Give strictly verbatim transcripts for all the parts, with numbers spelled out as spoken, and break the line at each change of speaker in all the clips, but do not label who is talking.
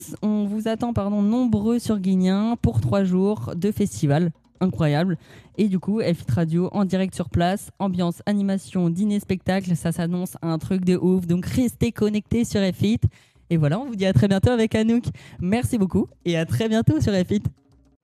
On vous attend pardon, nombreux sur Guignin pour trois jours de festival. Incroyable. Et du coup, F huit Radio en direct sur place, ambiance, animation, dîner, spectacle, ça s'annonce un truc de ouf. Donc restez connectés sur F huit. Et voilà, on vous dit à très bientôt avec Anouk. Merci beaucoup et à très bientôt sur F huit.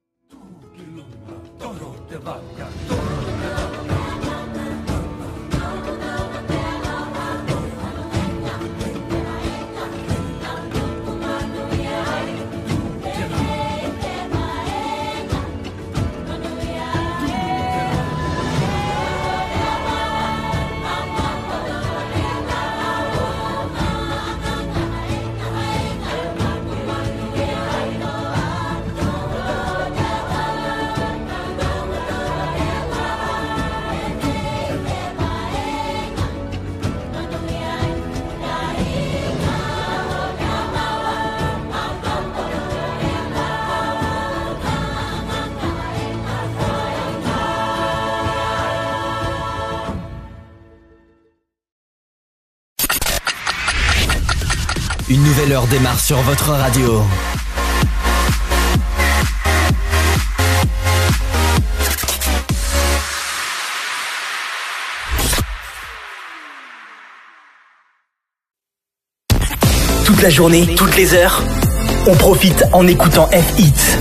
Une nouvelle heure démarre sur votre radio. Toute la journée, toutes les heures, on profite en écoutant F-Hits.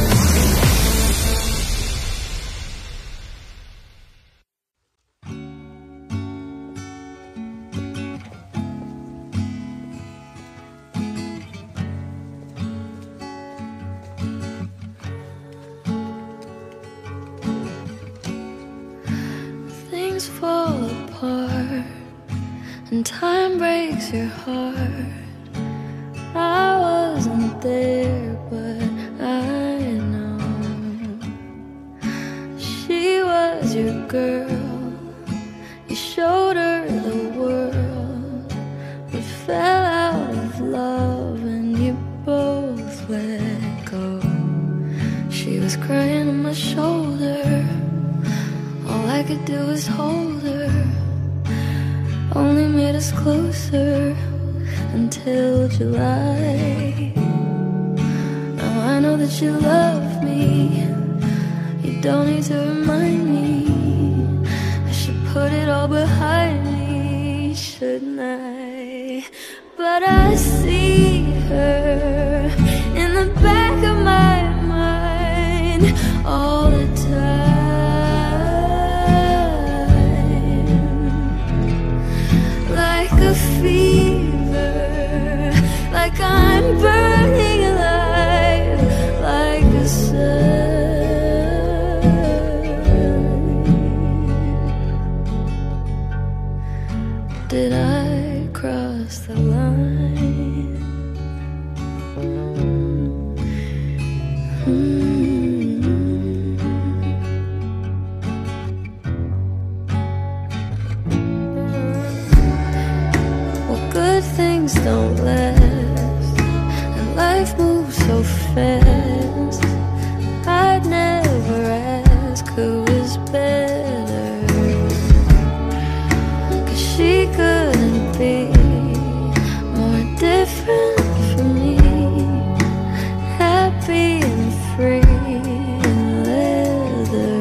And time breaks your heart. I wasn't there, but I know she was your girl. You showed her the world, but fell out of love and you both let go. She was crying on my shoulder. All I could do was hold her. Only made us closer until July. Now I know that you love me. You don't need to remind me. I should put it all behind me, shouldn't I? But I see her in the back of my mind all the time. A fever, like I'm burning alive, like a sun. Did I cross the line? Mm-hmm. Good things don't last, and life moves so fast. I'd never ask who was better, 'cause she couldn't be more different from me. Happy and free in leather.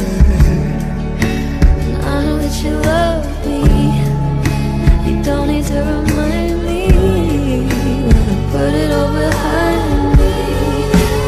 And I know that you love me. You don't need to remind me. Wanna put it all behind me.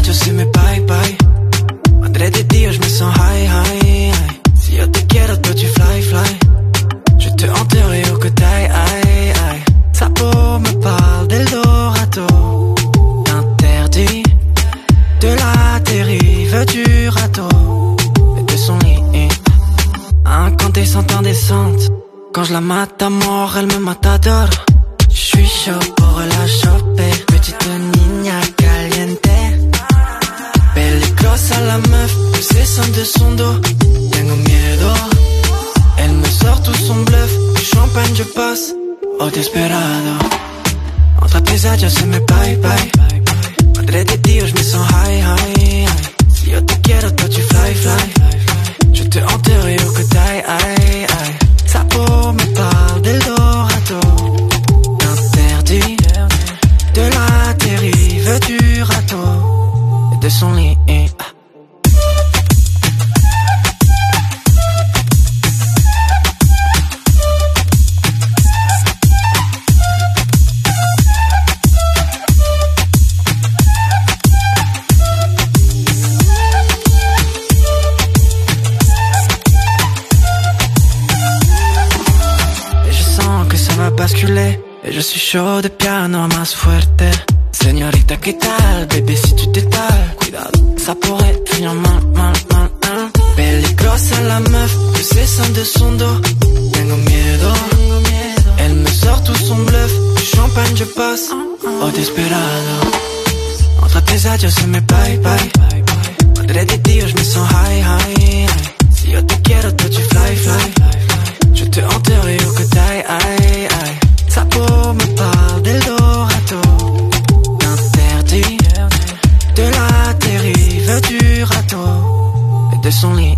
disagio se me bye bye. Madre de Dio, je me sens high, high, high. Si yo te quiero, toi tu fly, fly. Je te hanterai au côté, aïe, aïe. Sa peau me parle d'Eldorado. Interdit de la dérive du râteau et de son lit. Incandescente, indécente. Quand je la mate à mort, elle me matadore. Je suis chaud pour la choper. Petite niña caliente. Peligrosa la meuf, ses seins de son dos. Tengo miedo. Elle me sort tout son bluff. Du champagne je passe au desperado. Entre tes adios se me bye bye. Madre de Dio, je me sens high, high, high. Si yo te quiero, toi tu fly, fly. Je te hanterai au côté, aïe, aïe. Sa peau me parle d'Eldorado. Interdit de la dérive du râteau et de son lit. Basculer. Et je suis chaud de piano más fuerte. Señorita, ¿qué tal? Bébé, si tu t'étales, cuidado, ça pourrait finir mal, mal, mal, hein. Peligrosa la meuf, que ses seins de son dos. Tengo miedo, elle me sort tout son bluff. Du champagne je passe au desperado. Entre tes adios se me bye bye. Madre de Dio, je me sens high, high, high. Si yo te quiero, toi tu fly, fly. Je te hanterai au côté, aïe, aïe. Sa peau me parle d'Eldorado. Interdit de la dérive du râteau et de son lit.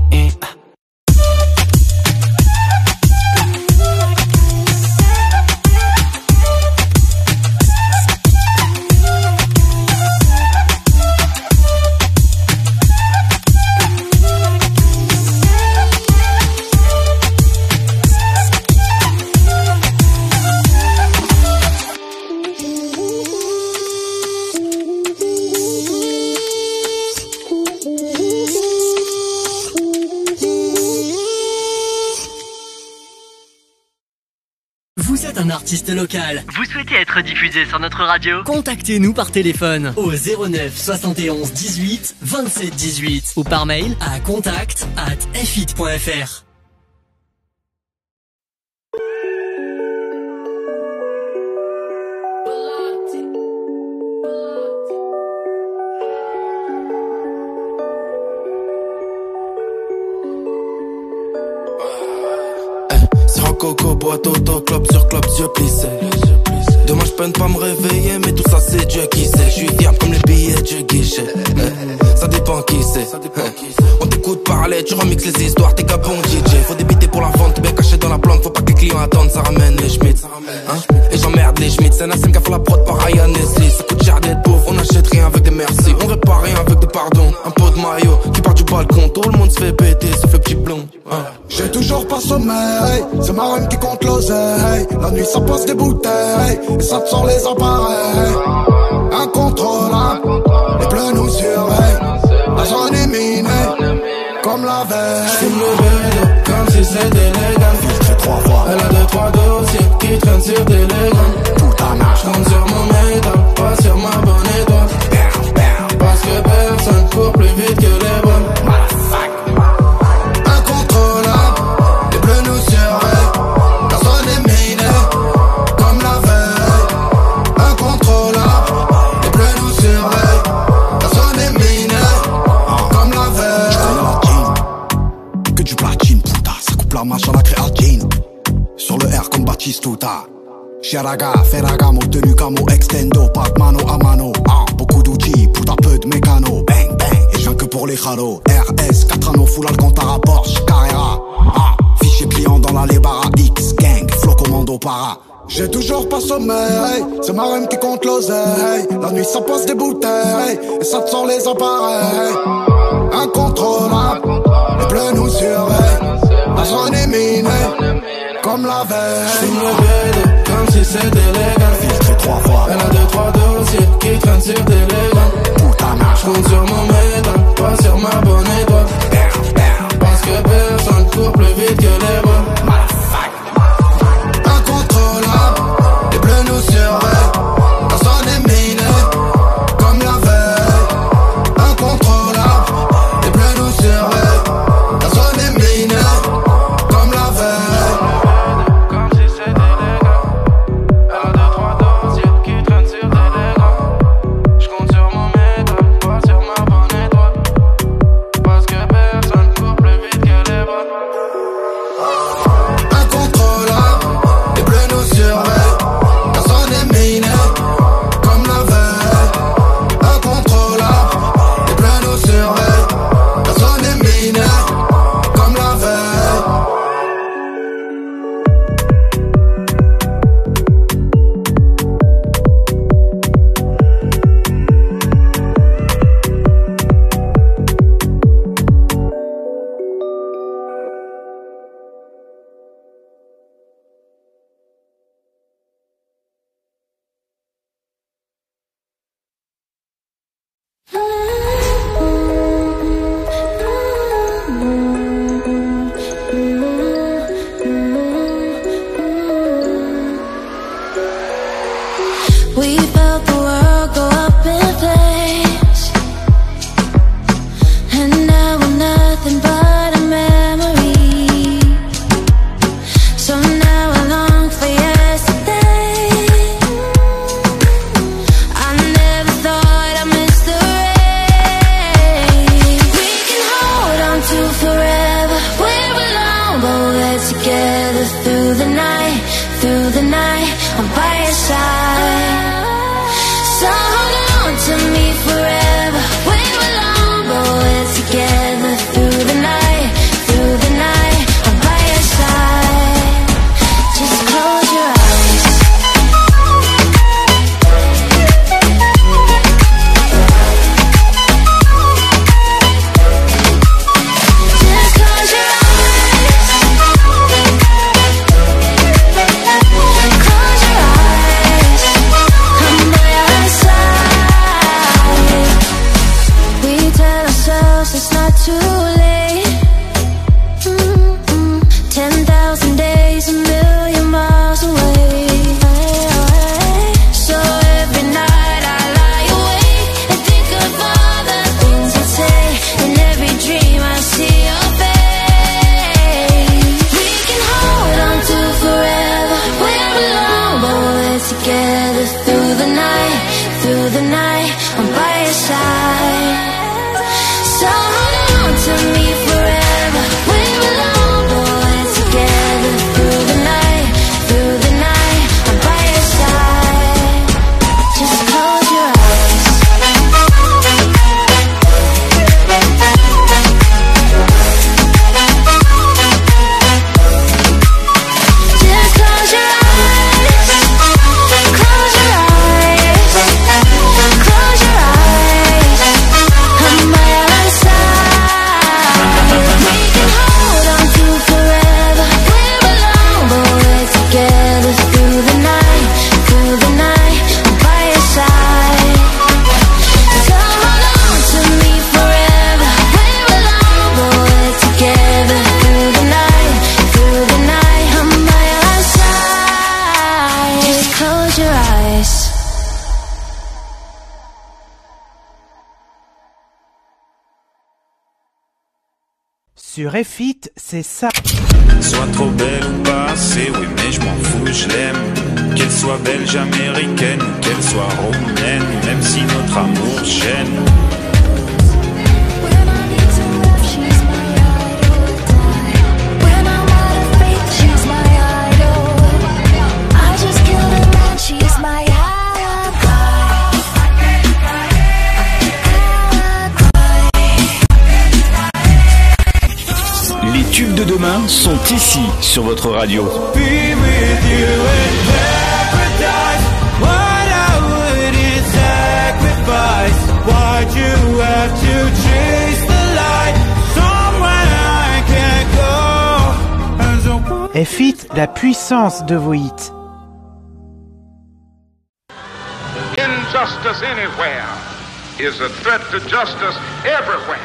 Un artiste local.
Vous souhaitez être diffusé sur notre radio?
Contactez-nous par téléphone au zéro neuf soixante et onze dix-huit vingt-sept dix-huit
ou par mail
à contact arobase f hit point f r.
Coco, boîte auto, clope sur clope, yeux plissés. Demain je peine pas me réveiller, mais tout ça c'est Dieu qui sait. Je suis fiable comme les billets du guichet. Ça dépend qui c'est. On t'écoute parler, tu remixes les histoires, t'es qu'un bon D J. Faut débiter pour la vente, bien caché dans la plante. Faut pas que les clients attendent, ça ramène les Schmitz. Hein? Et j'emmerde les Schmitz. C'est Nassim qui a fait la prod par Ryan Nestlé. Ça coûte cher d'être pauvre, on n'achète rien avec des merci. On répare rien avec des pardons. Un pot de maillot qui part du balcon, tout le monde se fait péter, sauf le petit blond. Hein?
J'ai toujours pas sommeil, c'est ma reine qui compte l'oseille. La nuit ça passe des bouteilles, et ça te sort les appareils. Incontrôlable, les bleus nous surveillent. La zone est minée, comme la veille.
J'fume le vélo, comme si c'était légal.
Filtré trois fois,
elle a deux trois dossiers qui traînent sur des légans.
Putain,
j'compte sur mon métal, pas sur ma bonne étoile. Parce que personne court plus vite que les bonnes.
La mâche à la créatine. Sur le R comme Batistuta. Chiaraga, Ferragamo, tenu camo, extendo, pas mano à mano. Ah, beaucoup d'outils, putain peu de mécano. Bang bang, et je viens que pour les chalos. R S, quatre anneaux, full Alcantara, Porsche, Carrera. Ah, fichier client dans la Lebara, X, gang, flow commando para. J'ai toujours pas sommeil, c'est ma reine qui compte l'oseille. La nuit ça passe des bouteilles, et ça te sort les appareils. Incontrôlable, les bleus nous surveillent. La zone est minée, comme la veille.
J'fume le vélo, comme si c'était légal.
Filtré trois fois,
elle a deux trois dossiers qui traînent sur des légans.
Putain,
j'compte sur
side. So hold on to me forever. We belong, boys, together through the night, through the night. I'm by your side. Just close your eyes. Just close your eyes. Close your eyes. Close your eyes. I'm by your side. We can hold on to forever. We belong, boys, together through the night, through the night. I'm by your side. So hold on to me forever. We belong, boys, together through the night, through the night. I'm by your side. Just close your eyes.
Sur F It, c'est ça.
Soit trop belle ou pas assez, oui mais je m'en fous, je l'aime. Qu'elle soit belge, américaine, ou qu'elle soit romaine, même si notre amour gêne.
When I need to love, she's my idol. When I'm out of faith, she's my idol. I just killed a man, she's my alibi.
Les tubes de demain sont ici sur votre radio.
Be with you in paradise. What I wouldn't sacrifice. Why'd you have to chase the light somewhere I can't go?
F It, la puissance de vos hits.
Injustice anywhere is a threat to justice everywhere.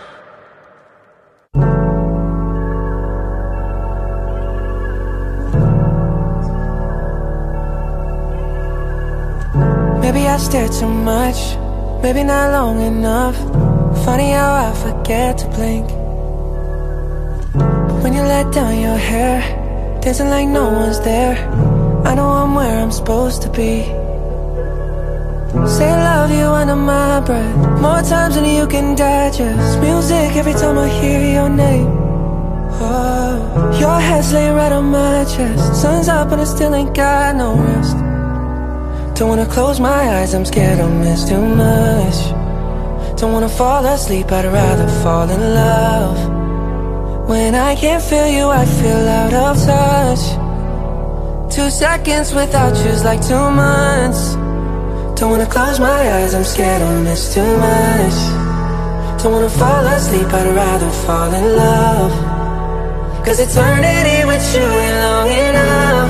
Maybe I stare too much, maybe not long enough. Funny how I forget to blink. But when you let down your hair, dancing like no one's there, I know I'm where I'm supposed to be. Say I love you under my breath, more times than you can digest. Music every time I hear your name. Oh, your head's laying right on my chest. Sun's up and I still ain't got no rest. Don't wanna close my eyes, I'm scared I'll miss too much. Don't wanna fall asleep, I'd rather fall in love. When I can't feel you, I feel out of touch. Two seconds without you's like two months. Don't wanna close my eyes, I'm scared I'll miss too much. Don't wanna fall asleep, I'd rather fall in love. Cause eternity with you ain't long enough.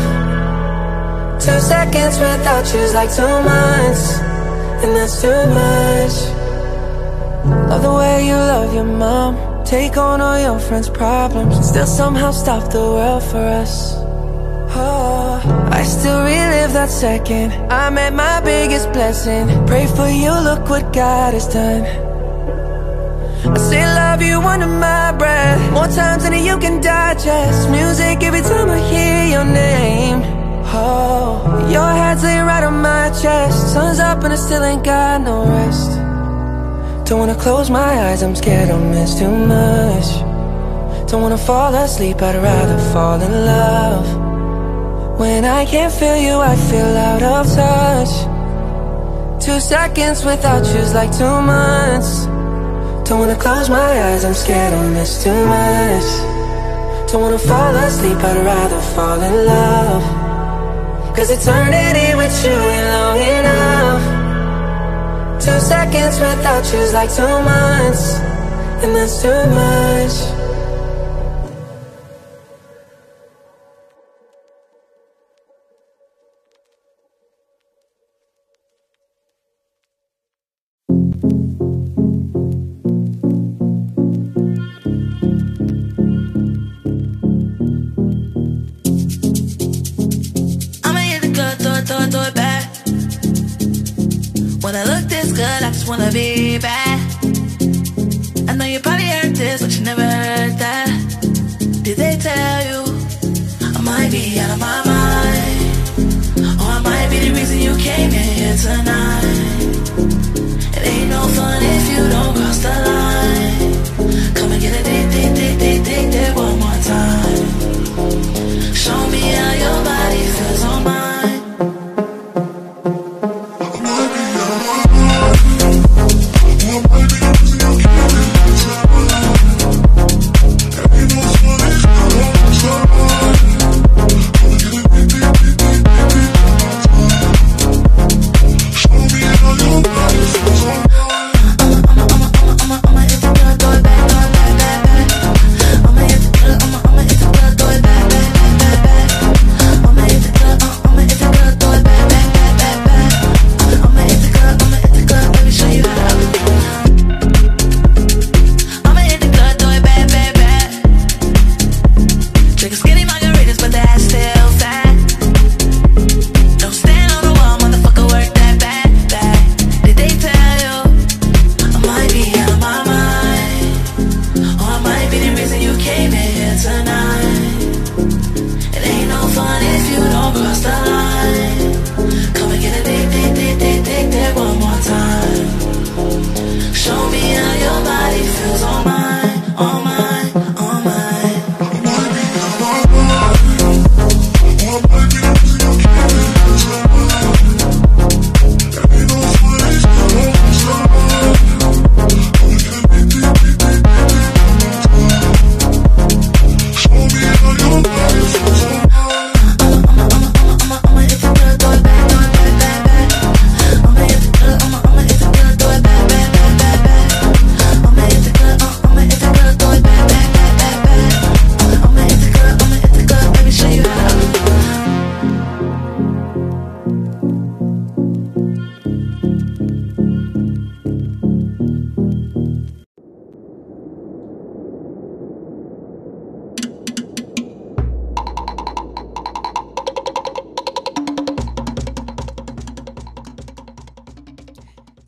Two seconds without you's like two months, and that's too much. Love the way you love your mom, take on all your friends' problems, and still somehow stop the world for us. Oh, I still relive that second I met my biggest blessing. Pray for you, look what God has done. I say love you under my breath, more times than you can digest. Music every time I hear your name. Oh, your head's laying right on my chest. Sun's up and I still ain't got no rest. Don't wanna close my eyes, I'm scared I'll miss too much. Don't wanna fall asleep, I'd rather fall in love. When I can't feel you, I feel out of touch. Two seconds without you's like two months. Don't wanna close my eyes, I'm scared I'll miss too much. Don't wanna fall asleep, I'd rather fall in love. Cause eternity with you ain't long enough. Two seconds without you's like two months, and that's too much.
When I look this good, I just wanna be bad. I know you probably heard this, but you never heard that. Did they tell you I might be out of my mind? Or I might be the reason you came in here tonight. It ain't no fun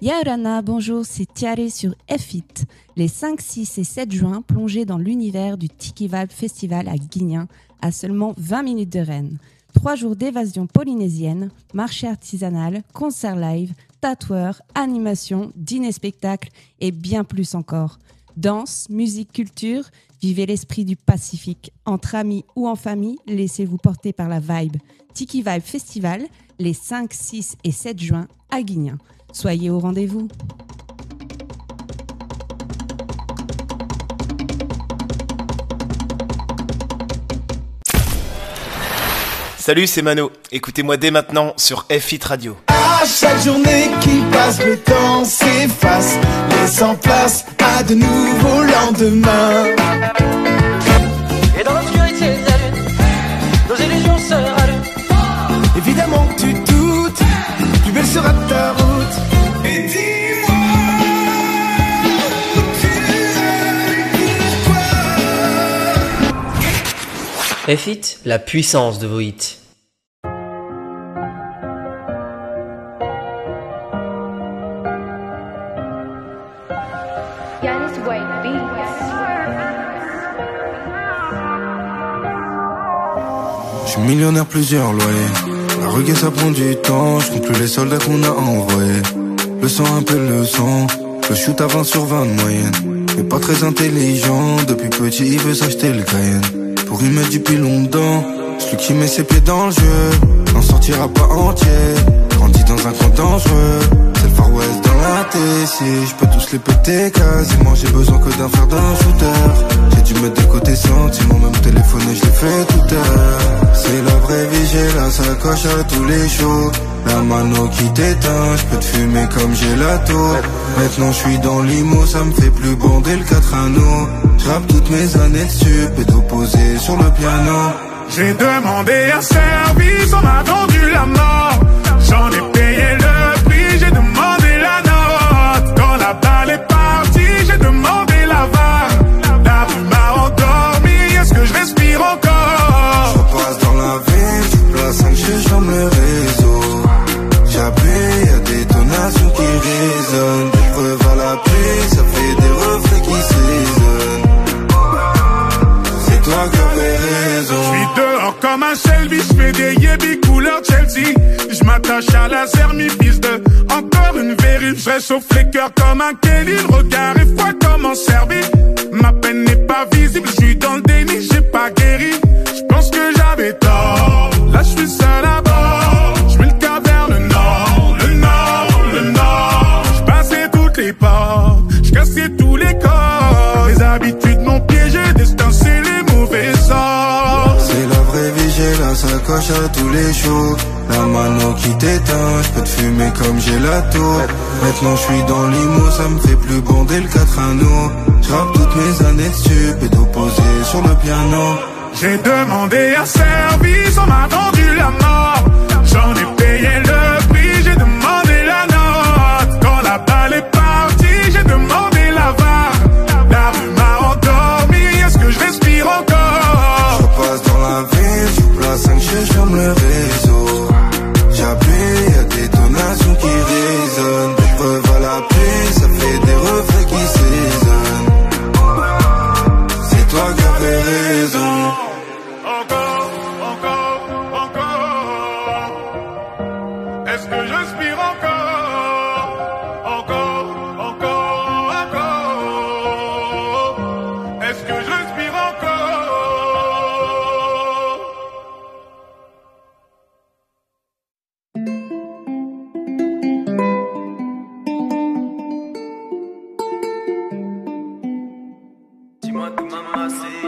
Yaorana, bonjour, c'est Tiare sur F I T. Les cinq, six et sept juin, plongez dans l'univers du Tiki Vibe Festival à Guignin, à seulement vingt minutes de Rennes. Trois jours d'évasion polynésienne, marché artisanal, concert live, tatoueur, animation, dîner-spectacle et bien plus encore. Danse, musique, culture, vivez l'esprit du Pacifique. Entre amis ou en famille, laissez-vous porter par la vibe. Tiki Vibe Festival, les cinq, six et sept juin à Guignin. Soyez au rendez-vous.
Salut, c'est Mano. Écoutez-moi dès maintenant sur F I T Radio.
À chaque journée qui passe, le temps s'efface, laissant place à de nouveaux lendemains.
Et dans l'obscurité de la lune, nos illusions se rallument.
Évidemment que tu doutes, plus belle sera ta route. Et dis-moi où tu es, pourquoi.
F I T, la puissance de vos hits.
Je suis millionnaire, plusieurs loyers. La reggae ça prend du temps, je compte plus les soldats qu'on a envoyés. Le sang appelle le sang, le shoot à vingt sur vingt de moyenne. Mais pas très intelligent, depuis petit il veut s'acheter le Cayenne. Pour y mettre du pilon dedans, celui qui met ses pieds dans le jeu n'en sortira pas entier. Grandit dans un coin dangereux, c'est le Far West dans la T. Si je peux tous les péter quasiment, j'ai besoin que d'un fer d'un shooter. J'ai dû mettre de côté sentiments, même téléphoné je l'ai fait tout à l'heure. C'est la vraie vie, j'ai la sacoche à tous les shows. La mano qui t'éteint, je peux te fumer comme j'ai la tour. Maintenant je suis dans l'I M O, ça me fait plus bander le quatre anneaux. J'rappe toutes mes années dessus, pédo posé sur le piano.
J'ai demandé un service, on m'a vendu la mort. J'en ai payé le prix, j'ai demandé la note. Quand la balle est partie, j'ai demandé la vanne. La rue m'a endormi, est-ce que je respire encore?
Je repasse dans la ville, je place cinq G, je ferme le réseau. J'appuie, y'a des tonations qui résonnent. Des preuves à l'appui, ça fait des reflets qui s'isonnent. C'est toi qui avais raison.
Je suis dehors comme un Shelby, je fais des yébis couleur Chelsea. Je m'attache à la mi fils de encore une vérif. Je réchauffe les cœurs comme un Kelly. Le regard est froid comme en Serbie. Ma peine n'est pas visible, je suis dans le déni, j'ai pas guéri. Je pense que j'avais tort, là je suis seul à bord. Je mets le cap vers le nord, le nord, le nord. Je passais toutes les portes, je cassais tous les corps. Les habitudes m'ont piégé, destin c'est les mauvais sorts.
C'est la vraie vie, j'ai la sacoche à tous les shows. La mano qui t'éteint, je peux te fumer comme j'ai la tour. Maintenant je suis dans l'I M O, ça me fait plus bander le quatre anneaux. J'rappe toutes mes années dessus, pédo posé sur le piano.
J'ai demandé un service, on m'a vendu la mort. J'en ai payé le prix, j'ai demandé la note. Quand la balle est partie, j'ai demandé la vanne. La rue m'a endormi, est-ce que je respire encore?
Je repasse dans la ville, je place cinq G, je ferme le réseau. J'appuie, y'a des tonations qui résonnent. Des preuves à l'appui, ça fait des reflets qui s'isonnent. C'est toi qui avais raison.
Encore, encore, encore. Est-ce que je respire encore? Encore, encore, encore. Est-ce que je respire encore?
Dis-moi tout maman, c'est...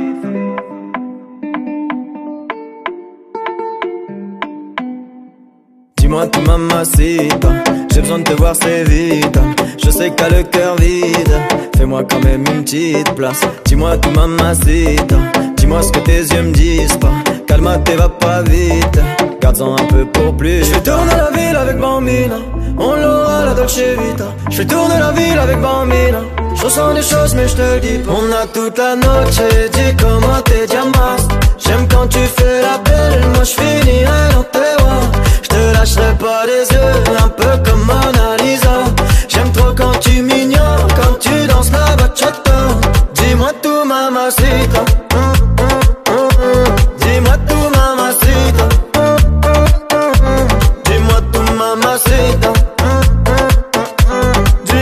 Dis-moi tout mamacita, j'ai besoin de te voir c'est vite. Je sais que t'as le cœur vide, fais-moi quand même une petite place. Dis-moi tout mamacita, dis-moi ce que tes yeux me disent pas. Calme-toi, va pas vite, garde-en un peu pour plus. Je vais tourner la ville avec Bambina, on l'aura la Dolce Vita. Je vais tourner la ville avec Bambina, je ressens des choses mais je te le dis pas. On a toute la noche, dis comment t'es diamant. J'aime quand tu fais la belle, moi je finirai dans tes bras. Je te lâcherai pas les yeux, un peu comme Mona Lisa.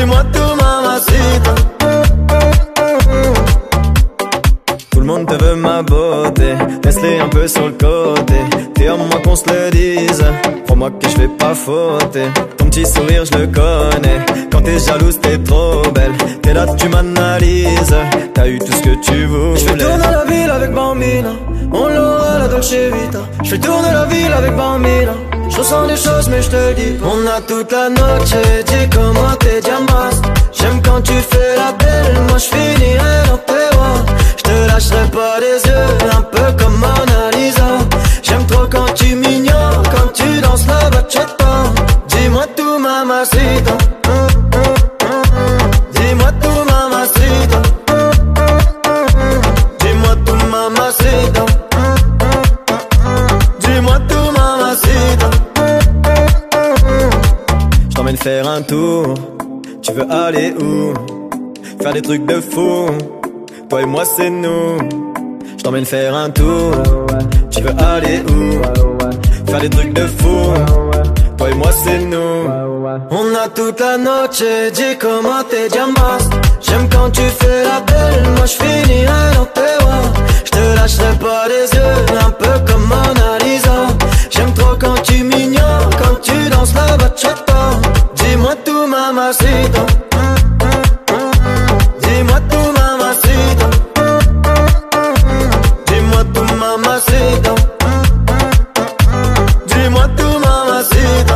Dis-moi tout, mamacita. Tout le monde te veut ma beauté, laisse-les un peu sur le côté. T'es à moi qu'on se le dise, crois-moi que je vais pas fauter. Ton petit sourire je le connais, quand t'es jalouse t'es trop belle. T'es là tu m'analyses, t'as eu tout ce que tu voulais. Je fais tourner la ville avec Bambina, on l'aura la Dolce Vita. Je fais tourner la ville avec Bambina, je ressens des choses mais je te dis. On a toute la noche, dis comment t'es diamant. J'aime quand tu fais la belle, moi je finirai dans tes bras. Je te lâcherai pas les yeux, un peu comme Mona Lisa. J'aime trop quand tu m'ignores, quand tu danses la bachata. Dis-moi tout, mamacita. Dis-moi tout, mamacita. Dis-moi tout, mamacita. Dis-moi tout, mamacita. Je t'emmène faire un tour. Tu veux aller où? Faire des trucs de fou. Toi et moi c'est nous. Je t'emmène faire un tour. Tu veux aller où? Faire des trucs de fou. Toi et moi c'est nous. On a toute la noche, dis comment t'es diamant. J'aime quand tu fais la belle, moi je finirai dans tes bras. Je te lâcherai pas les yeux, un peu comme Mona Lisa. J'aime trop quand tu m'ignores, quand tu danses la bachata. Dis-moi tout, mamacita. Dis-moi tout, mamacita. Dis-moi tout, mamacita. Dis-moi tout, mamacita.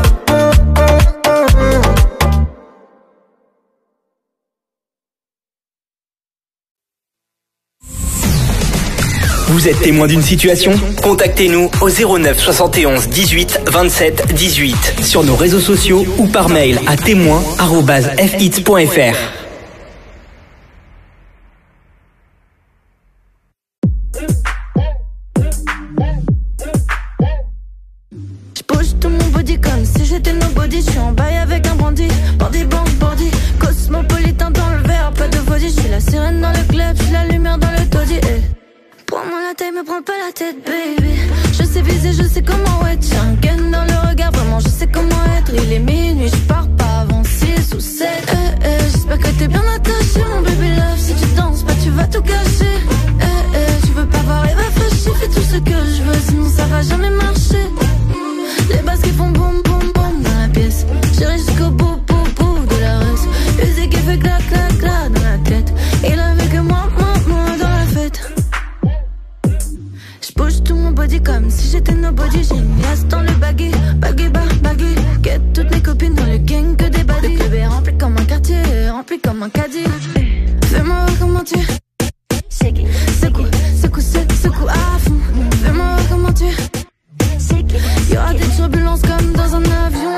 Vous êtes témoin d'une situation? Contactez-nous au zéro neuf soixante et onze dix-huit vingt-sept dix-huit sur nos réseaux sociaux ou par mail à témoin arobase f hits point f r.
J'bouge tout mon body comme si j'étais nobody. J'suis en bail avec un bandit, bandit, bandit, bandit. Cosmopolitain dans le verre, pas de body. J'suis la sirène dans le club, j'suis la lumière dans le taudis. Eh. Prends-moi la taille, me prends pas la tête, baby. Je sais viser, je sais comment être. J'ai un gun dans le regard, vraiment je sais comment être. Il est minuit, je pars pas avant six ou sept. Eh, eh, j'espère que t'es bien attaché, mon baby love. Si tu danses pas, tu vas tout gâcher. Eh, eh, tu veux pas voir et réfléchir. Fais tout ce que je veux, sinon ça va jamais marcher. Les basses qui font boum, boum, boum dans la pièce. J'irai jusqu'au bout, bout, bout de la race. Musique qui fait clac, clac, clac dans la tête. Il avait que moi, moi, moi dans la fête. J'bouge tout mon body comme si j'étais nobody. J'ai une glace dans le baggy, baggy, bah, baggy. Get toutes mes copines dans le gang que des baddies. Le club est rempli comme un quartier, rempli comme un caddie. Fais-moi voir comment tu secoue, secoue, secoue à fond. Fais-moi voir comment tu y'aura des turbulences comme dans un avion.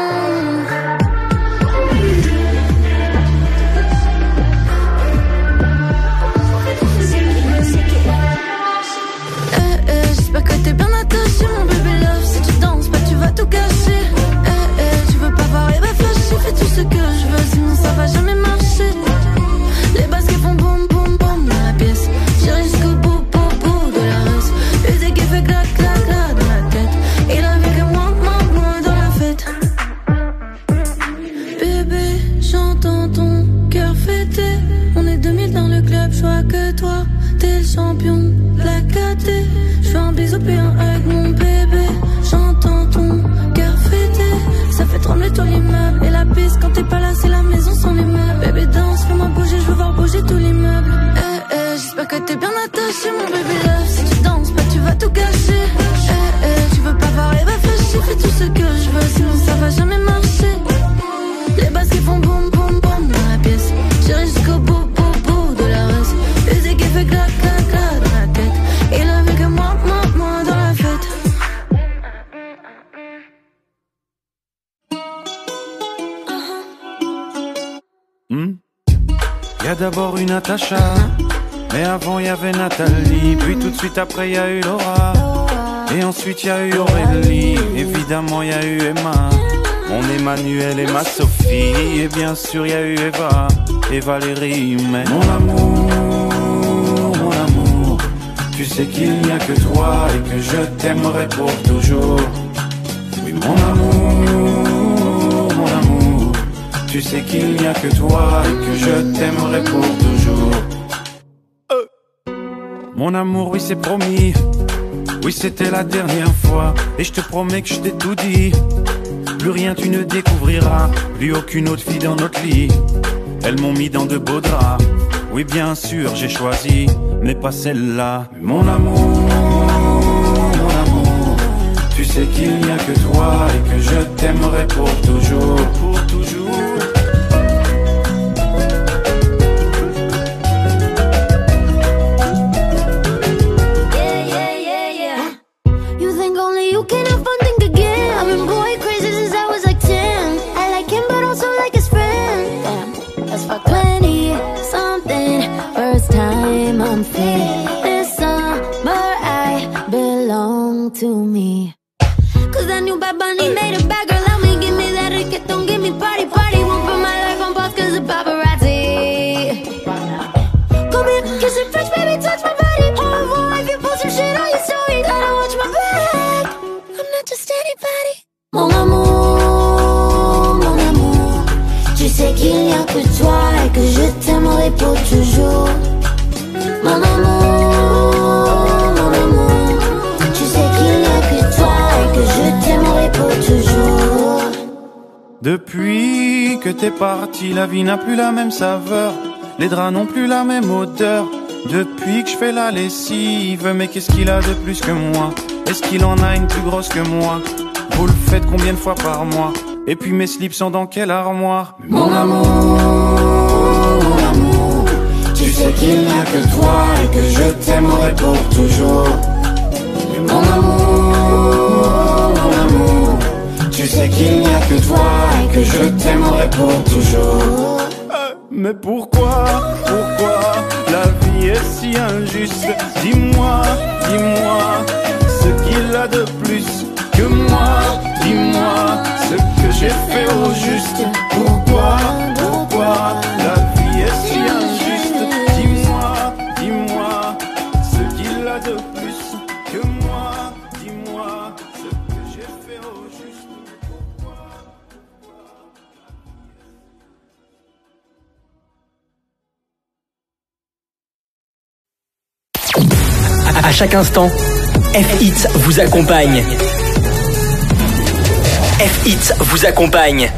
J'espère que t'es bien attaché, mon baby love. Si tu danses pas, tu vas tout gâcher. Eh, eh, tu veux pas voir et réfléchir. Fais tout ce que je veux, sinon ça va jamais marcher. Les basses qui font boum, boum, boum dans la pièce. J'irai jusqu'au bout, bout, bout de la race. Musique qui fait clac, clac, clac dans la tête. Il avait que moi, moi, moi dans la fête. Bébé, j'entends ton cœur fêter. On est deux mille dans le club, je vois que toi, t'es le champion de la K T. Je fais un bisou puis un avec mon bébé. J'entends ton cœur fêter. Ça fait trembler tout l'immeuble. Et la piste quand t'es pas là c'est la maison sans les meubles. Bébé danse, fais-moi bouger, je veux voir bouger tout l'immeuble. Eh eh, j'espère que t'es bien attaché mon bébé love. Si tu danses pas tu vas tout gâcher. Eh eh, tu veux pas voir et réfléchir. Fais tout ce que je veux sinon ça va jamais marcher. Les basses qui font boum boum boum dans la pièce. J'irai jusqu'au bout bout bout de la race. Musique qui fait clac clac clac dans la tête. Il avait que moi, moi, moi dans la fête.
Hmm? Y'a d'abord une Natacha, mais avant y avait Nathalie. Puis tout de suite après y a eu Laura, et ensuite y a eu Aurélie. Évidemment y a eu Emma, mon Emmanuel et ma Sophie. Et bien sûr y a eu Eva et Valérie. Mais mon amour, mon amour, tu sais qu'il n'y a que toi et que je t'aimerai pour toujours. Oui mon amour, mon amour, tu
Tu sais qu'il n'y a que toi et que je t'aimerai pour toujours. euh. Mon amour, oui c'est promis. Oui c'était la dernière fois. Et je te promets que je t'ai tout dit. Plus rien tu ne découvriras. Plus aucune autre fille dans notre lit. Elles m'ont mis dans de beaux draps. Oui bien sûr j'ai choisi, mais pas celle-là. Mon amour, mon amour, tu sais qu'il n'y a que toi et que je t'aimerai pour toujours, pour toujours.
Yeah, yeah, yeah, yeah. You think only you can have fun, think again. I've been going crazy since I was like ten. I like him but also like his friend. Damn, that's fucked up. twenty something, first time I'm free. This summer I belong to me. Cause that new Bad Bunny made a bad girl out me. Give me that reggaeton, give me party, party. Won't put my life on pause cause of paparazzi. Come here, kiss it fresh, baby, touch my body. Au revoir if you post some shit on your story. Gotta watch my back, I'm not just anybody. Mon amour, mon amour, tu sais qu'il n'y a que toi et que je t'aimerai pour toujours. Mon amour, mon amour, tu sais qu'il n'y a que toi et que je t'aimerai pour toujours.
Depuis que t'es parti, la vie n'a plus la même saveur. Les draps n'ont plus la même odeur. Depuis que je fais la lessive, mais qu'est-ce qu'il a de plus que moi? Est-ce qu'il en a une plus grosse que moi? Vous le faites combien de fois par mois? Et puis mes slips sont dans quelle armoire?
Mon amour, mon amour, tu sais qu'il n'y a que toi et que je t'aimerai pour toujours. Mon amour, mon amour, tu sais qu'il n'y a que toi et que je t'aimerai pour toujours.
Mais pourquoi, pourquoi la vie est si injuste? Dis-moi, dis-moi ce qu'il a de plus que moi. Dis-moi ce que j'ai fait au juste. Pourquoi, pourquoi la vie est si injuste? Dis-moi, dis-moi ce qu'il a de plus que moi. Dis-moi ce que j'ai fait au juste.
À chaque instant, F-Hits vous accompagne. F-Hits vous accompagne.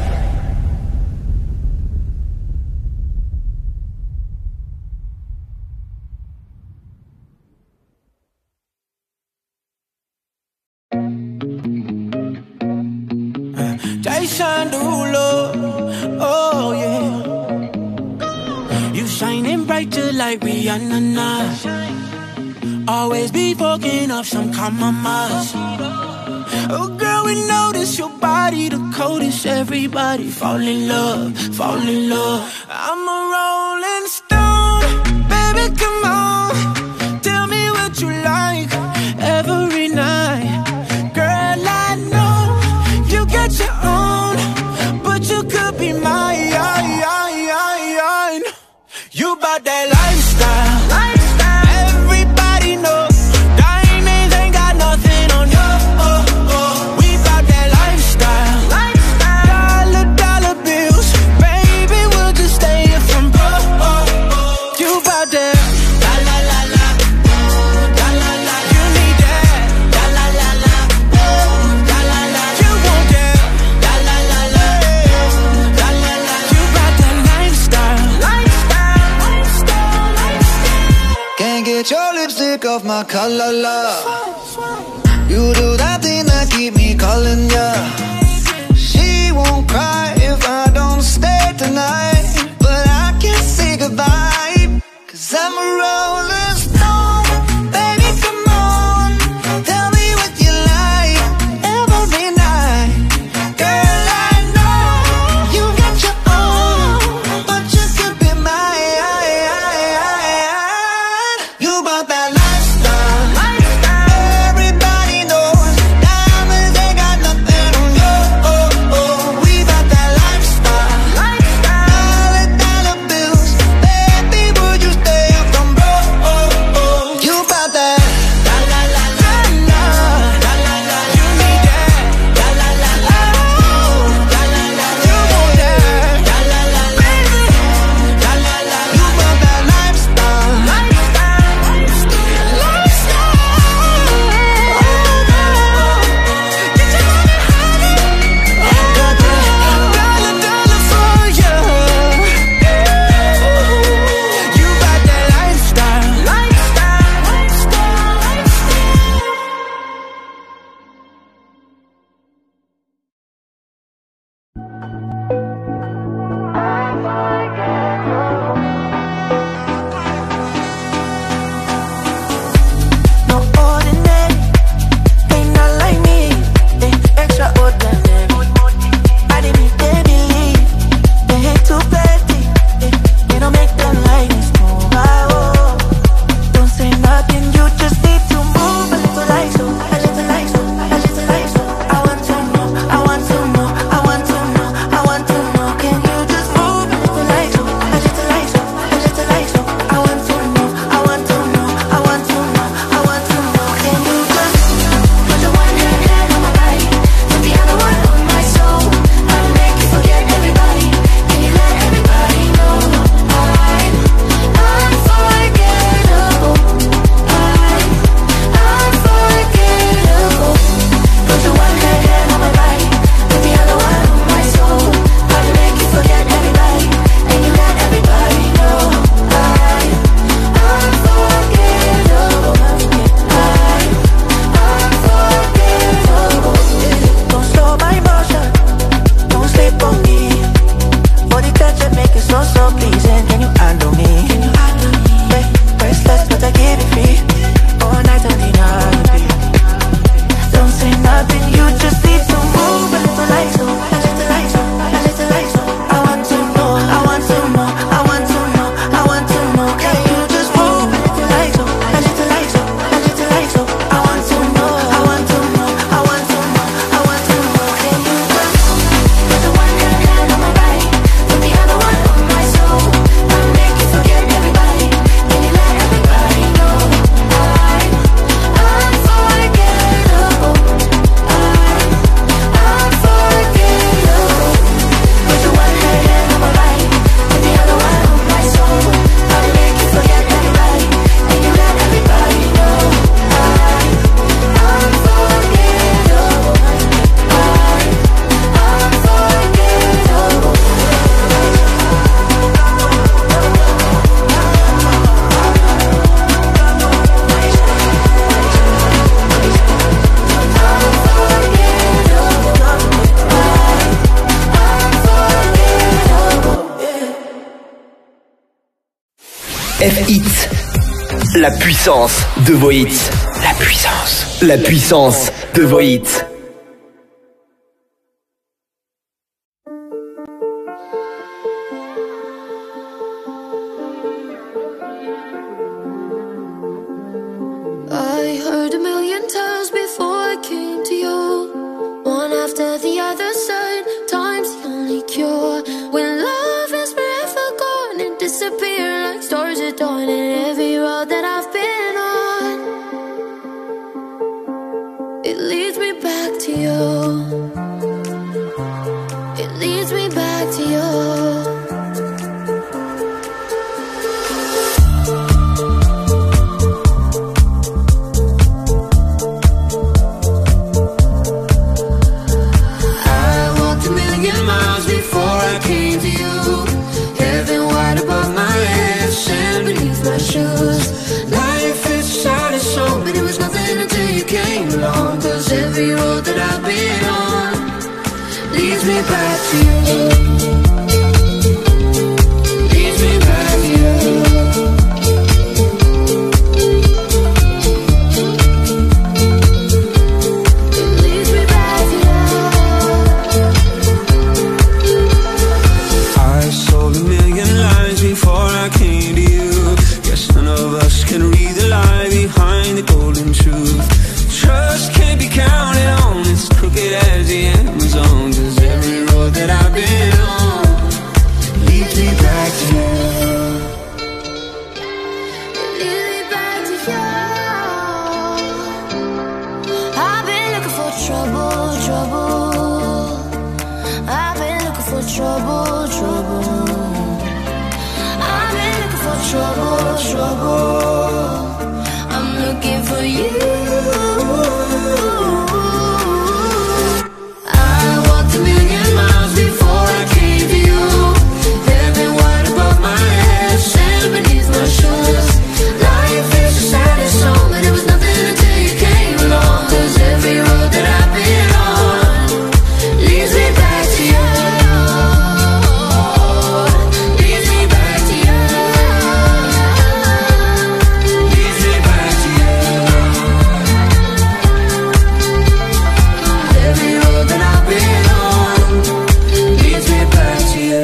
Jason Derulo, oh yeah. You shining brighter like Rihanna now. Always be fucking up some compromise. Oh girl, we notice your body the coldest. Everybody fall in love, fall in love. I'm a rolling stone, baby, come on. Tell me what you like every night. Girl, I know you got your own, but you could be mine. You bout that lifestyle, lifestyle. Everybody knows diamonds ain't got nothing on you. Oh, oh. We bout that lifestyle, lifestyle. Dollar, dollar bills, baby, we'll just stay here from broke. Oh, oh. You bout that la la la la, oh, la la la. You need that la la la la, oh, la la la. You want that la la la la, oh, la la la. You bout that lifestyle, lifestyle.
Can't get your lipstick off my collar, love. You do that thing that keep me calling ya. She won't cry if I don't stay tonight, but I can't say goodbye, cause I'm a rolling stone. Baby, come on, tell me what you like every night. Girl, I know you got your own, but you could be mine. You bought that lifestyle, lifestyle. Everybody knows diamonds ain't got nothing on you. Oh, oh. We bought that lifestyle, lifestyle.
F-Hits. La puissance de vos hits. La puissance. La puissance de vos hits.
I heard a million times before I came to you. One after the other said, time's the only cure. When love is forever gone and disappear like stars at dawn. And every road that I've been on, it leads me back to you. It leads me back to you.
Life is a shining song, but it was nothing until you came along. Cause every road that I've been on leads me back to you. Leads me back to you. Leads me back to you. I sold a million lies before I came to you. None of us can read the lie behind the golden truth. Trust can't be counted on, it's crooked as the Amazon. Cause every road that I've been on leads me back to you.
Lead me back to you. I've been looking for trouble, trouble. I've been looking for trouble, trouble. I've been looking for trouble, trouble. I'm looking for you. I walked a million miles before I came to you. Heaven wide above my head, sand beneath my shoes. Life is a saddest song, but it was nothing until you came along. Cause every road that I've been on leads me back to you. Leads me back to you. Leads me back to you. Every road that I've been on leads me back to you.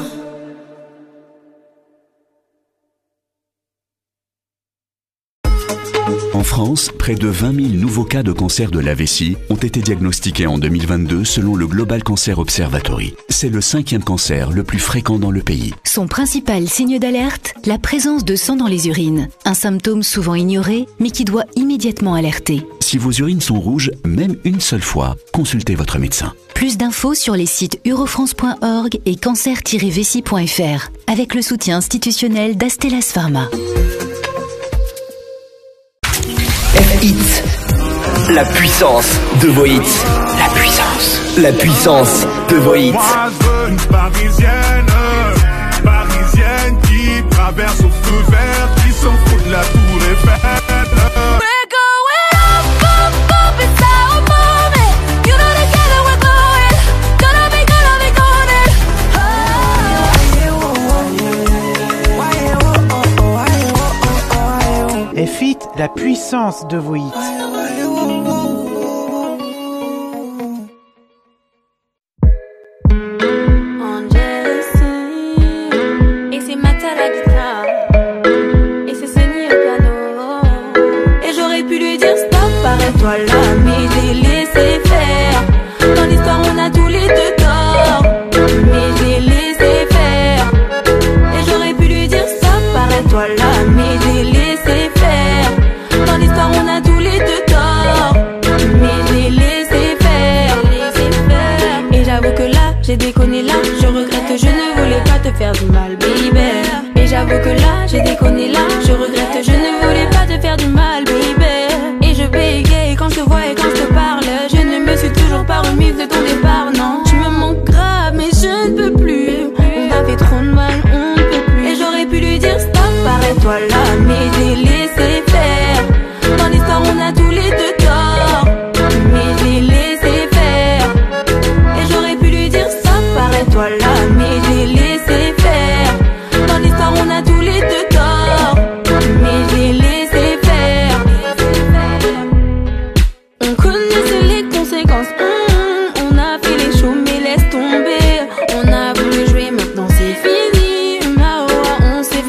En France, près de vingt mille nouveaux cas de cancer de la vessie ont été diagnostiqués en deux mille vingt-deux selon le Global Cancer Observatory. C'est le cinquième cancer le plus fréquent dans le pays.
Son principal signe d'alerte, la présence de sang dans les urines. Un symptôme souvent ignoré, mais qui doit immédiatement alerter.
Si vos urines sont rouges, même une seule fois, consultez votre médecin.
Plus d'infos sur les sites eurofrance point org et cancer tiret vessie point f r, avec le soutien institutionnel d'Astellas Pharma.
F-Hits. La puissance de vos hits. La puissance. La puissance de vos hits.
Moi je veux une parisienne, parisienne qui traverse au feu vert, qui s'en fout de la tour Eiffel.
F-Hits, la puissance de vos hits.
Et c'est Matt à la guitare, et c'est Sunny au piano. Et j'aurais pu lui dire stop, arrête-toi là, mais j'ai laissé faire. Dans l'histoire on a tous les deux tort, mais j'ai laissé faire. Et j'aurais pu lui dire stop, arrête-toi là, mais j'ai laissé faire. Dans l'histoire on a tous les deux tort, mais j'ai laissé faire, laissé faire. Et j'avoue que là, j'ai déconné là, je regrette que je ne voulais pas te faire du mal, baby. Et j'avoue que là, j'ai déconné là, je regrette que je ne voulais pas te faire du mal, baby. Et je bégaye quand je te vois et quand je te parle, je ne me suis toujours pas remise de ton départ, non. Tu me manques grave, mais je ne peux plus. On a fait trop de mal, on ne peut plus. Et j'aurais pu lui dire stop, arrête-toi là, mais j'ai laissé faire. Dans l'histoire on a tous les deux tort, mais j'ai laissé faire. Et j'aurais pu lui dire stop, arrête-toi là, mais j'ai laissé faire. Dans l'histoire on a tous les deux tort.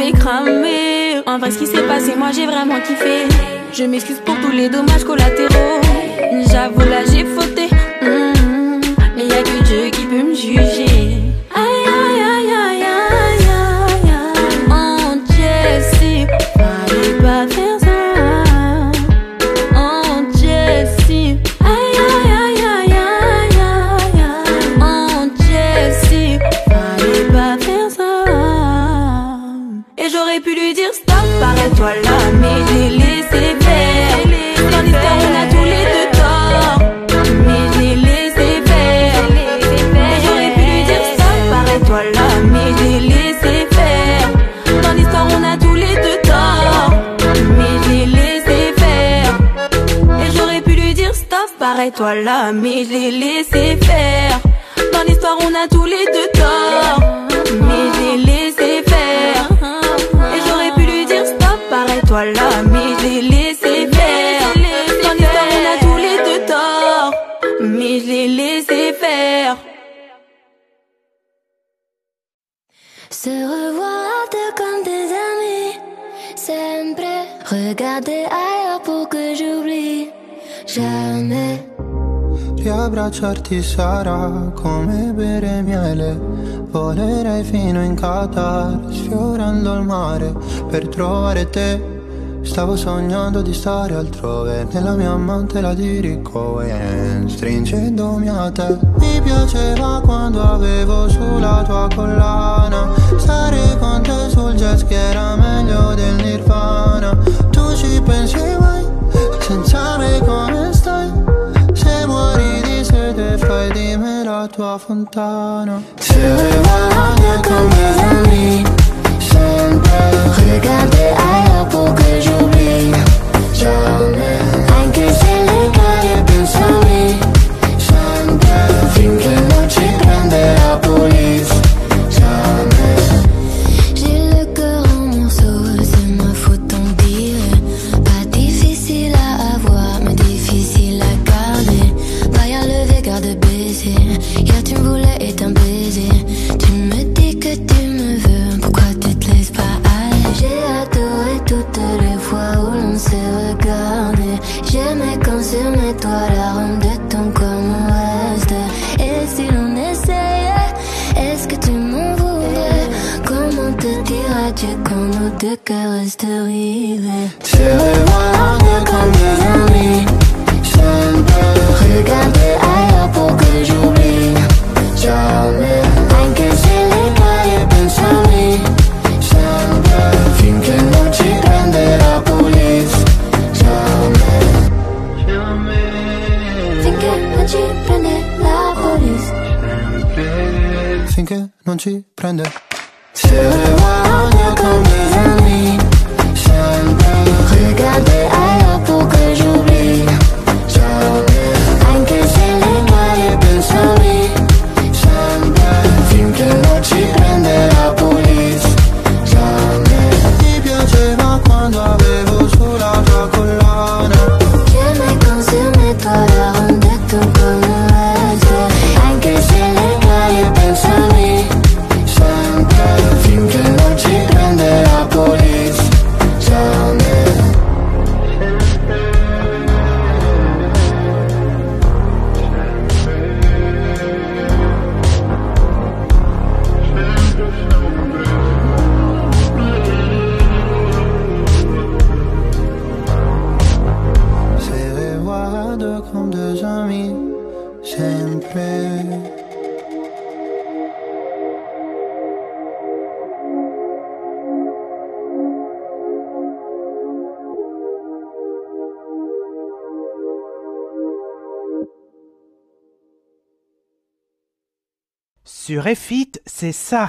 fait cramer. En vrai, ce qui s'est passé, moi j'ai vraiment kiffé. Je m'excuse pour tous les dommages collatéraux. J'avoue, là j'ai fauté. Mmh, mais y'a que Dieu qui peut me juger. Aïe, aïe, aïe, aïe, aïe, aïe, aïe. Oh, Jessie, fallait pas faire ça. Oh, Jessie. Aïe, aïe, aïe, aïe, aïe, aïe, aïe. Oh, Jessie, fallait pas faire ça. Et j'aurais pu lui dire stop, arrête-toi là, mais j'ai laissé faire. Dans l'histoire, on a tous les deux tort, mais j'ai laissé faire. Et j'aurais pu lui dire stop, arrête-toi là, mais j'ai laissé faire. Dans l'histoire, on a tous les deux tort, mais j'ai laissé faire. Et j'aurais pu lui dire stop, arrête-toi là, mais j'ai laissé faire. Dans l'histoire, on a tous les deux tort, mais j'ai laissé faire. Et j'aurais pu lui dire stop, arrête-toi là, mais j'ai laissé faire. Dans l'histoire, on a tous les deux tort, mais j'ai laissé faire.
Se revoir à deux comme des amis, sempre. Regarder ailleurs pour que j'oublie jamais.
Riabbracciarti sarà come bere miele. Volerei fino in Qatar, sfiorando il mare per trovare te. Stavo sognando di stare altrove, nella mia mantela di Rick Owens, stringendomi a te. Mi piaceva quando avevo sulla tua collana, stare con te sul jet ski era meglio del Nirvana. Tu ci pensi mai, senza me come stai? Se muori di sete fai di me la tua fontana. Se regarder comme des amis, sempre. Regarder ailleurs pour que j'oublie jamais. Anche se le cade pensami, sempre. Finché non ci prende la police, jamais.
J'ai le cœur en morceaux, c'est ma faute d'en dire. Pas difficile à avoir, mais difficile à garder. Pas à lever, garde baiser. Hier tu me voulais et un baiser. Tu me dis que tu me veux, pourquoi tu te laisses pas aller? J'ai adoré toutes les fois où l'on s'est regardé. J'aimais quand sur mes toits l'arôme de ton corps me reste. Et si l'on essayait, est-ce que tu m'en voudrais? Comment te dire adieu quand nos deux cœurs restent rivés?
Se regarder comme des amis, sempre.
Regarder ailleurs pour que j'oublie jamais.
Anche se le cade pensami, sempre. Finché non ci prende la police, jamais.
Finché non ci prende la police,
finché non ci prende. Se regarder comme des amis, sempre.
regarder ailleurs pour que j'oublie
jamais. Anche se le cade pensami, sempre. Finché non ci prende la police, jamais. Ti piaceva quando avevo sulla tua collana.
J'aimais quand sur mes toits l'arôme de ton corps me reste.
Anche se le cade pensami, sempre. Finché non ci prende la police, jamais. Se regarder comme des amis, sempre.
Sur F I T, c'est ça.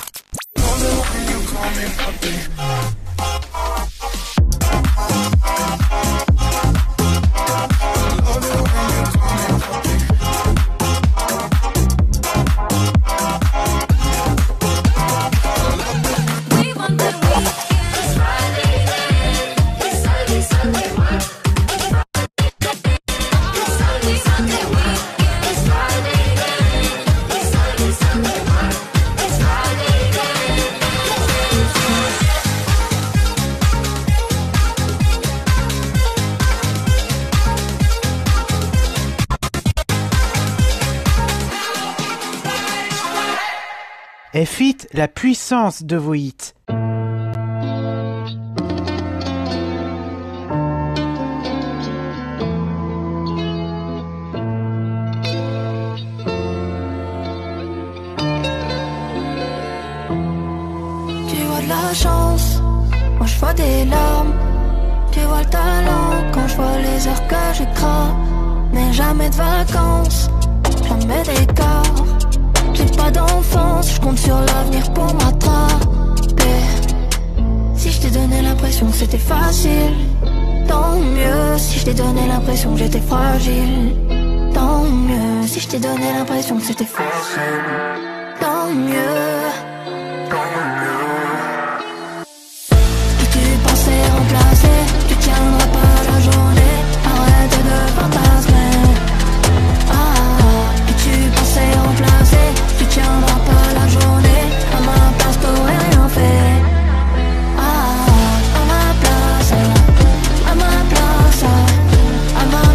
F I T, la puissance de vos hits.
La chance, moi je vois des larmes. Tu vois le talent quand je vois les heures que j'écrase. Mais jamais de vacances, jamais d'écart. J'ai pas d'enfance, je compte sur l'avenir pour m'attraper. Si je t'ai donné l'impression que c'était facile, tant mieux. Si je t'ai donné l'impression que j'étais fragile, tant mieux. Si je t'ai donné l'impression que c'était facile, tant mieux. Remplacé, tu tiendras pas la journée. Arrête de fantasmer. Ah, et tu pensais remplacer, tu tiendras pas la journée. À ma place t'aurais rien fait. Ah, à ma place, à ma place, à ma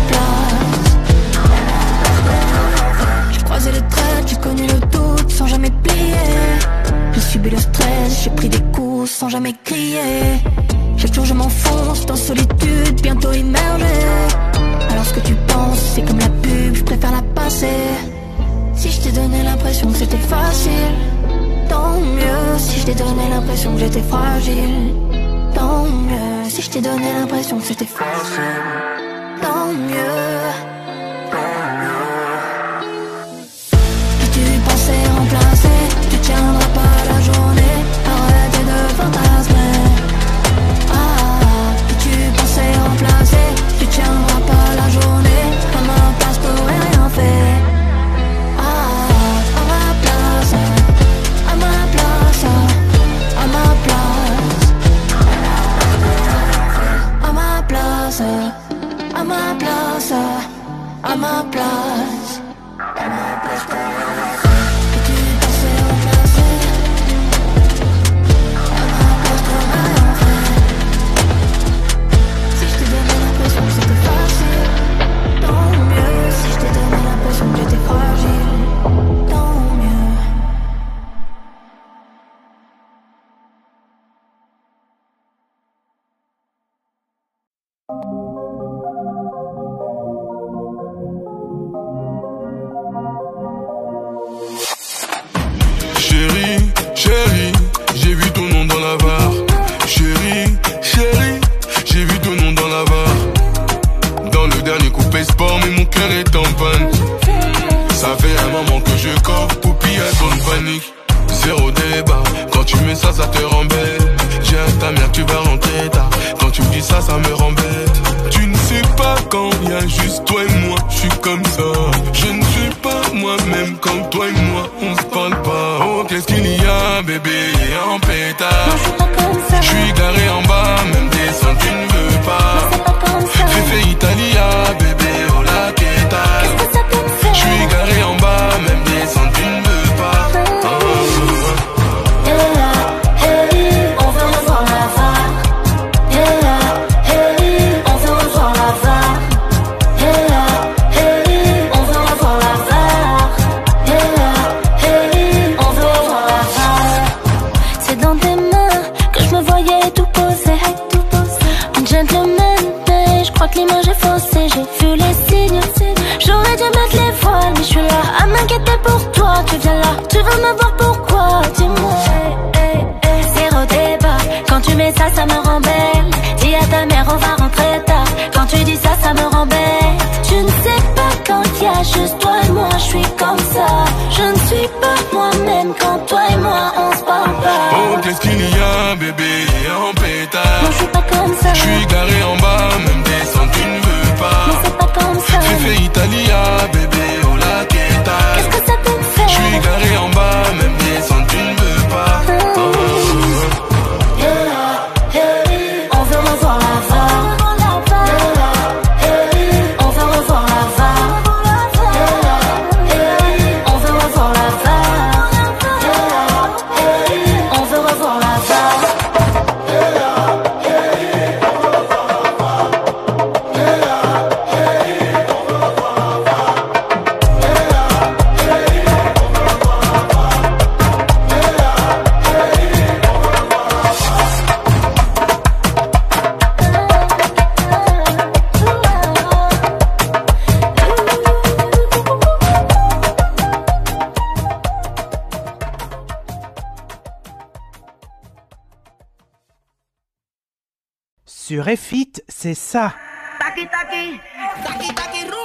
place. J'ai croisé les traits, j'ai connu le doute sans jamais plier. J'ai subi le stress, j'ai pris des coups sans jamais crier. Chaque jour je m'enfonce dans solitude, bientôt immergé. Alors ce que tu penses, c'est comme la pub, je préfère la passer. Si je t'ai donné l'impression que c'était facile, tant mieux. Si je t'ai donné l'impression que j'étais fragile, tant mieux. Si je t'ai donné l'impression que c'était facile, tant mieux. Et tu pensais remplacer, tu tiendras pas la journée. Arrête de fantasmer. Remplacé, tu tiendras pas la journée. À ma place t'aurais rien fait. Ah, à ma place, à ma place, à ma place, à ma place, à ma place, à ma place, à ma place. Que tu pensais remplacer. À ma place t'aurais rien fait. C'était facile, tant mieux. Si je t'ai donné l'impression que j'étais fragile, tant mieux.
Chérie, chérie, j'ai vu ton nom dans la barre. Chérie, chérie, j'ai vu ton nom dans la barre. Dans le dernier coupé sport, mais mon cœur est en panne. Ça fait un moment que je cours, poupille à ton panique. Zéro débat, quand tu mets ça, ça te rembête. J'ai un ta mère, tu vas rentrer tard. Quand tu me dis ça, ça me rembête. Tu ne sais pas quand y a juste toi et moi, je suis comme ça. Je ne suis pas moi-même quand toi et moi, on se parle pas. Oh, qu'est-ce qu'il y a, bébé, en pétard. Je suis garé en bas, même descendre, tu ne veux pas. Féfé Italia, bébé, oh la queta. Je suis garé en bas, même descendre, tu ne veux pas. Oh.
L'image est faussée, j'ai vu les signes. J'aurais dû mettre les voiles, mais je suis là à m'inquiéter pour toi. Tu viens là, tu veux me voir pourquoi? Dis-moi. Hey, hey, hey. Zéro débat, quand tu mets ça, ça me rembelle. Dis à ta mère, on va rentrer tard. Quand tu dis ça, ça me rembête. Tu ne sais pas quand y a juste toi et moi, je suis comme ça. Je ne suis pas moi-même quand toi et moi, on se parle pas.
Oh, qu'est-ce qu'il y a, bébé, en pétard.
Non, je suis pas comme ça.
Je suis garé en bas, même descendre, tu ne veux pas.
Mais c'est pas comme ça.
Féfé Italia, bébé, oh la queta.
Qu'est-ce que ça peut me faire?
Je suis garé en bas, même descendre, tu ne veux pas. Oh.
Yeah, hey, on veut revoir la var. Yeah, on veut revoir la var. Yeah, on veut revoir la var. Yeah, on veut revoir la var.
Sur F It, c'est ça.
Taki taki, taki taki rumba.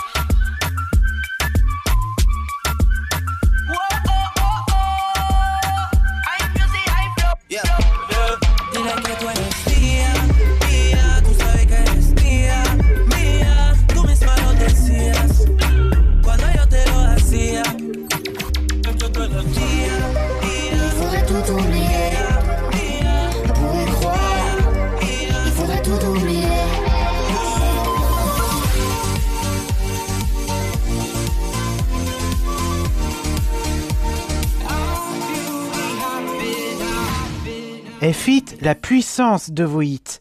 Dile que tú eres mía, mía, tú sabes que eres mía, mía, tú misma lo decías cuando yo te lo hacía. Yo te lo hacía,
Il faudrait tout oublier pour y croire. Il faudrait tout oublier.
F It, la puissance de vos hits.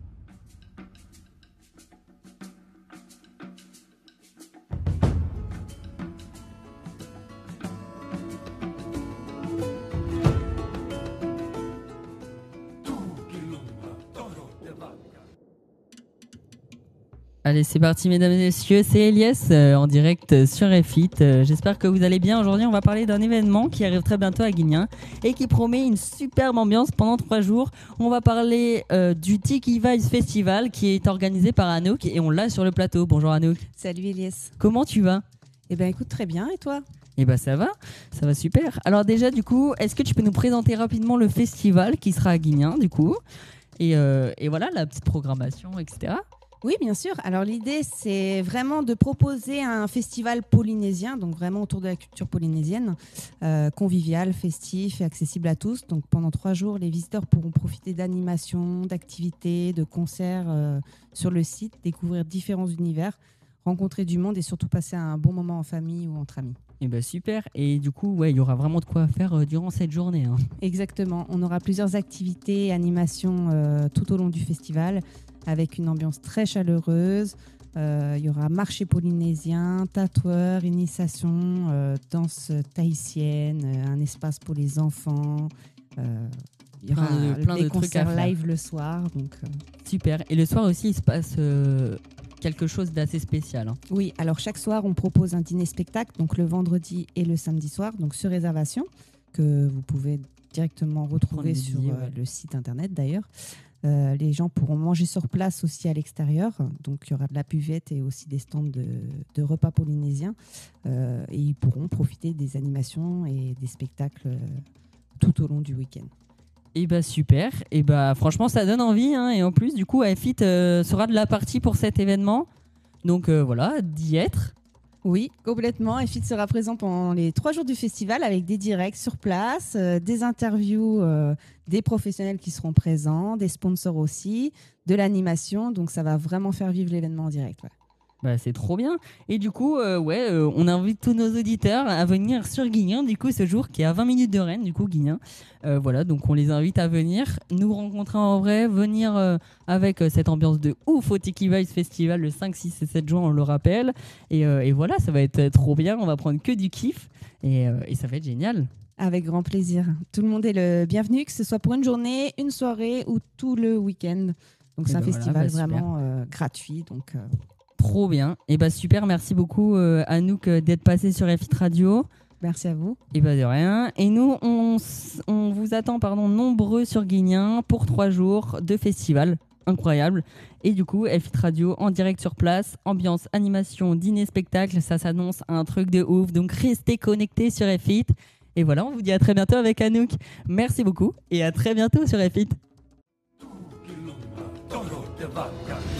Allez, c'est parti, mesdames et messieurs, c'est Elias euh, en direct sur F It. Euh, j'espère que vous allez bien. Aujourd'hui, on va parler d'un événement qui arrive très bientôt à Guignin et qui promet une superbe ambiance pendant trois jours. On va parler euh, du Tiki Vibes Festival qui est organisé par Anouk et on l'a sur le plateau. Bonjour Anouk.
Salut Elias.
Comment tu vas ?
Eh ben écoute, très bien, et toi ?
Eh ben ça va, ça va super. Alors déjà, du coup, est-ce que tu peux nous présenter rapidement le festival qui sera à Guignin, du coup et, euh, et voilà, la petite programmation, et cetera.
Oui, bien sûr. Alors l'idée, c'est vraiment de proposer un festival polynésien, donc vraiment autour de la culture polynésienne, euh, convivial, festif et accessible à tous. Donc pendant trois jours, les visiteurs pourront profiter d'animations, d'activités, de concerts euh, sur le site, découvrir différents univers, rencontrer du monde et surtout passer un bon moment en famille ou entre amis.
Eh ben super. Et du coup, ouais, il y aura vraiment de quoi faire euh, durant cette journée. Hein.
Exactement. On aura plusieurs activités et animations euh, tout au long du festival, avec une ambiance très chaleureuse. Euh, il y aura marché polynésien, tatoueur, initiation, euh, danse tahitienne, euh, un espace pour les enfants. Euh, il y aura
plein de, plein
des
de
concerts
trucs à
live le soir. Donc, euh...
Super. Et le soir aussi, il se passe euh, quelque chose d'assez spécial. Hein.
Oui, alors chaque soir, on propose un dîner-spectacle, donc le vendredi et le samedi soir, donc sur réservation, que vous pouvez directement retrouver sur
billets,
euh,
ouais.
le site internet d'ailleurs. Euh, les gens pourront manger sur place aussi à l'extérieur. Donc, il y aura de la buvette et aussi des stands de, de repas polynésiens. Euh, et ils pourront profiter des animations et des spectacles euh, tout au long du week-end.
Et bah super. Et bah franchement, ça donne envie. Hein. Et en plus, du coup, F It euh, sera de la partie pour cet événement. Donc euh, voilà, d'y être.
Oui, complètement. F It sera présent pendant les trois jours du festival avec des directs sur place, euh, des interviews euh, des professionnels qui seront présents, des sponsors aussi, de l'animation. Donc, ça va vraiment faire vivre l'événement en direct. Ouais.
Bah, c'est trop bien. Et du coup, euh, ouais, euh, on invite tous nos auditeurs à venir sur Guignin, du coup, ce jour qui est à vingt minutes de Rennes, du coup, Guignin. Euh, voilà, donc on les invite à venir nous rencontrer en vrai, venir euh, avec euh, cette ambiance de ouf au Tiki Vibes Festival le cinq, six et sept juin, on le rappelle. Et, euh, et voilà, ça va être trop bien. On va prendre que du kiff et, euh, et ça va être génial.
Avec grand plaisir. Tout le monde est le bienvenu, que ce soit pour une journée, une soirée ou tout le week-end. Donc, et c'est ben un voilà, festival bah, vraiment euh, gratuit. Donc, euh...
Trop bien. Et bah super, merci beaucoup euh, Anouk d'être passée sur F It Radio.
Merci à vous.
Et bah de rien. Et nous, on, on vous attend pardon, nombreux sur Guignin pour trois jours de festival. Incroyable. Et du coup, F It Radio en direct sur place, ambiance, animation, dîner, spectacle, ça s'annonce un truc de ouf. Donc restez connectés sur F It. Et voilà, on vous dit à très bientôt avec Anouk. Merci beaucoup et à très bientôt sur F It.